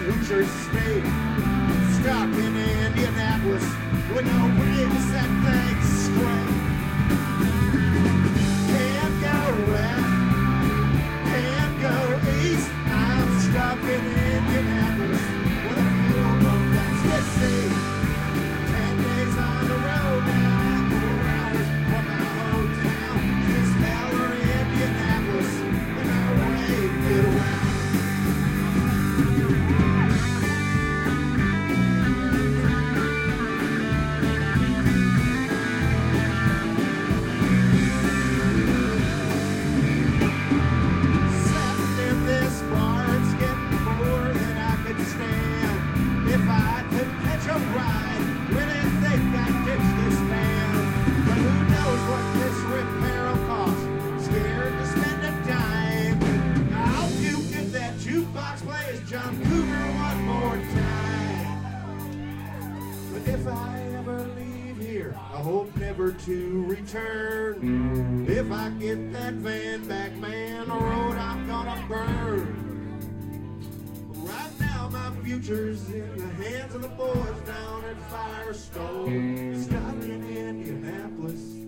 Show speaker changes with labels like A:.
A: Hoosier State. Stuck in Indianapolis with no breaks that things straight. Can't go west, can't go east. I'm stuck in Indianapolis with a fuel pump that's the sea. 10 days on the road now, 4 hours from my hotel. Just hell or Indianapolis, and no way to get around. John Cougar one more time. But if I ever leave here, I hope never to return. If I get that van back, man, the road I'm gonna burn. Right now my future's in the hands of the boys down at Firestone. Stuck in Indianapolis.